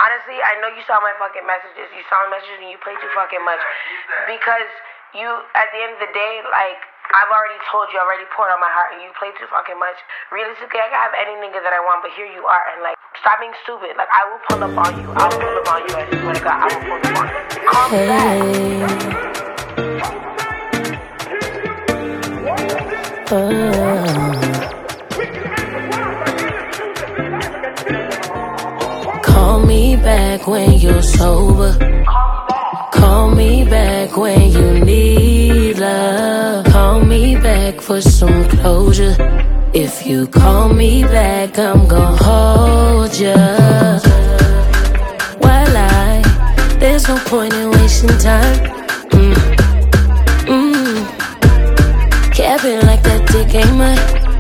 Honestly, I know you saw my fucking messages. You saw my messages and you play too fucking much. Because you, at the end of the day, like, I've already told you, I already poured on my heart, and you play too fucking much. Realistically, I can have any nigga that I want, but here you are, and like, stop being stupid. Like, I will pull up on you. I will pull up on you. I swear to God, I will pull up on you. Call me back. Call me back when you're sober. Call me back when you need love. Call me back for some closure. If you call me back, I'm gon' hold ya. Why lie? There's no point in wasting time. Capping like that dick ain't mine.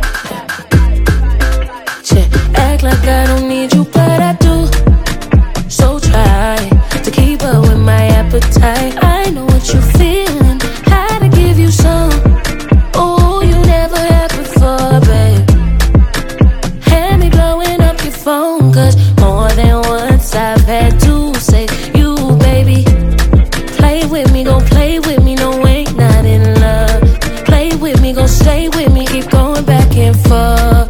Act like I don't need you, but I do. So try to keep up with my appetite. I know what you're feeling, how to give you some. Oh, you never had before, babe. Had me blowing up your phone, cause more than once I've had to say, you, baby, play with me, gon' play with me, no, ain't not in love. Play with me, gon' stay with me, keep going back and forth.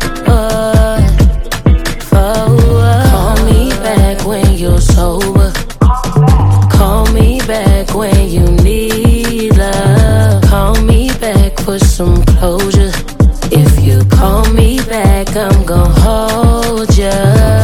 Call me back when you're sober. Call me back when you need love. Call me back for some closure. If you call me back, I'm gon' hold ya.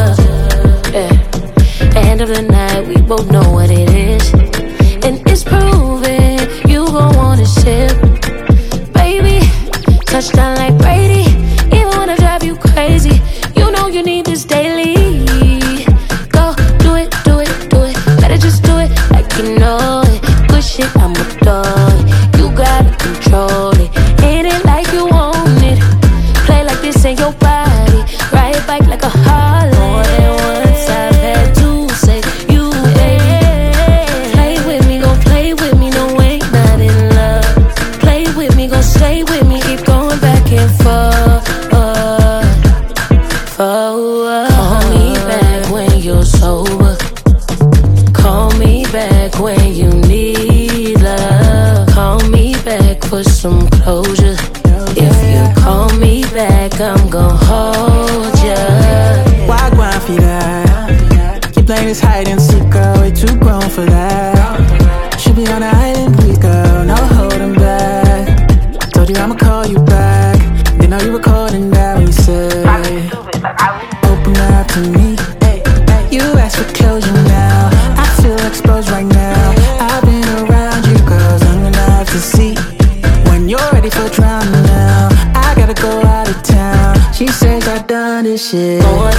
End of the night, we both know what it is, and it's proven you gon' wanna sip. Baby, touchdown like Brady, even wanna drive you crazy. You know you need this daily. Go, do it, do it, do it. Better just do it like you know it. Good shit, I'm adoring. You gotta control it. Hit it like you want it. Play like this ain't your body. Ride your bike like a Harley. More than once I've had to say, you, baby, play with me, gon' play with me, no, ain't not in love. Play with me, gon' stay with me, keep going back and forth. Call me back when you're sober. Call me back when you need love. Call me back for some closure. If you call me back, I'm gon' hold ya. Why grind for that? You playing this hide and seek, girl, way too grown for that. Should be on the island, please, girl, no holding back. Told you I'ma call you back. Didn't know you were calling that when you said open up to me. You asked for closure now. I feel exposed right now. I've been around you, girls, long enough to see when you're ready for drama now. I gotta go out of town. She says I've done this shit more